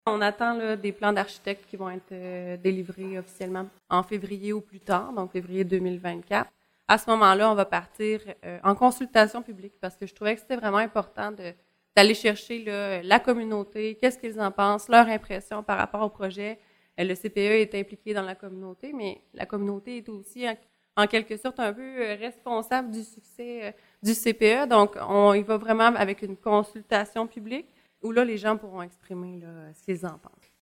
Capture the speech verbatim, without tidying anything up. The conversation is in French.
On attend là, des plans d'architectes qui vont être euh, délivrés officiellement en février ou plus tard, donc février deux mille vingt-quatre. À ce moment-là, on va partir euh, en consultation publique parce que je trouvais que c'était vraiment important de, d'aller chercher là, la communauté, qu'est-ce qu'ils en pensent, leur impression par rapport au projet. Euh, le C P E est impliqué dans la communauté, mais la communauté est aussi en, en quelque sorte un peu euh, responsable du succès euh, du C P E. Donc, on y va vraiment avec une consultation publique où là, les gens pourront exprimer là, ce qu'ils en pensent.